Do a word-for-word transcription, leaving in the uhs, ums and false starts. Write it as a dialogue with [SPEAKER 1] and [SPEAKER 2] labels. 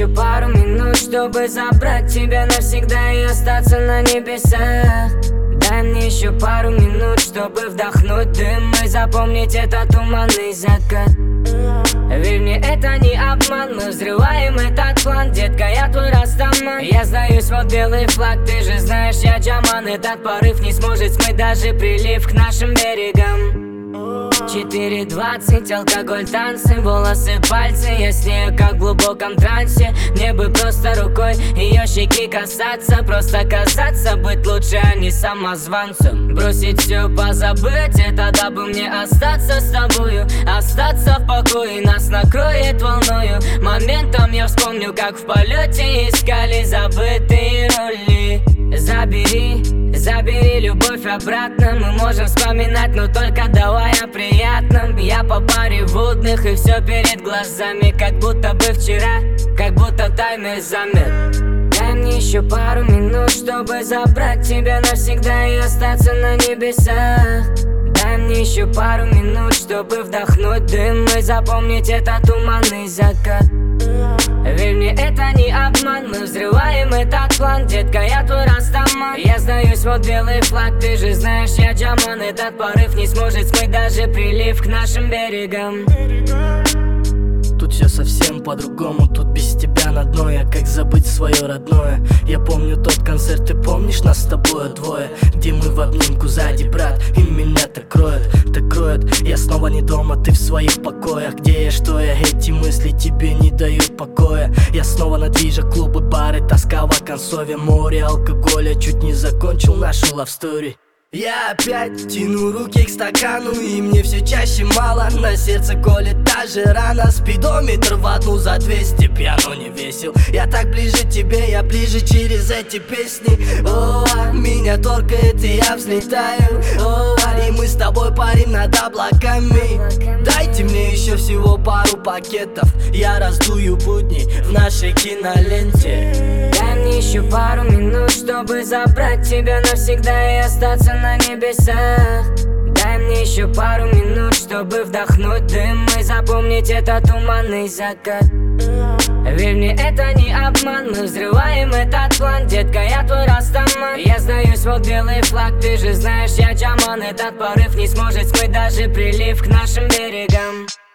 [SPEAKER 1] пару минут, чтобы забрать тебя навсегда и остаться на небесах. Дай мне еще пару минут, чтобы вдохнуть дым и запомнить этот туманный закат. Верь мне, это не обман, мы взрываем этот план. Детка, я твой растаман. Я сдаюсь, вот белый флаг, ты же знаешь, я джаман. Этот порыв не сможет смыть даже прилив к нашим берегам. Четыре двадцать, алкоголь, танцы, волосы, пальцы. Я с нею как в глубоком трансе. Мне бы просто рукой ее щеки касаться. Просто казаться, быть лучше, а не самозванцем. Бросить все, позабыть, это дабы мне остаться с тобою. Остаться в покое, нас накроет волною. Моментом я вспомню, как в полете искали забытые роли. Забери, забери любовь обратно. Мы можем вспоминать, но только давай о приятном. Я по паре водных и все перед глазами, как будто бы вчера, как будто таймер замер. Дай мне еще пару минут, чтобы забрать тебя навсегда и остаться на небесах. Дай мне еще пару минут, чтобы вдохнуть дым и запомнить этот туманный закат. Верь мне, это не обман, мы взрываем этот план. Детка, я твой растаман. Я сдаюсь, вот белый флаг, ты же знаешь, я джаман. Этот порыв не сможет смыть даже прилив к нашим берегам.
[SPEAKER 2] Тут все совсем по-другому, тут без тебя на дно. Я как забыть свое родное. Я помню тот концерт, ты помнишь нас с тобой двое, где мы в обнимку сзади, брат, и меня так кроет, так кроет. Я снова не дома, ты в своих покоях. Где я, что я, эти мысли тебе не дают покоя. Я снова на движе, клубы, бары, тоска в оконцове, море алкоголя. Чуть не закончил нашу love story. Я опять тяну руки к стакану, и мне все чаще мало. На сердце колет та же рана. Спидометр в одну за двести, пьяно не весел. Я так ближе к тебе, я ближе через эти песни. О, меня торкает, и я взлетаю. О, и мы с тобой парим над облаками. Дайте мне еще всего пару пакетов, я раздую будни в нашей киноленте.
[SPEAKER 1] Дай мне еще пару минут, чтобы забрать тебя навсегда и остаться на небесах. Дай мне еще пару минут, чтобы вдохнуть дым и запомнить этот туманный закат. Верь мне, это не обман, мы взрываем этот план. Детка, я твой растаман. Я сдаюсь, вот белый флаг, ты же знаешь, я джаман. Этот порыв не сможет смыть даже прилив к нашим берегам.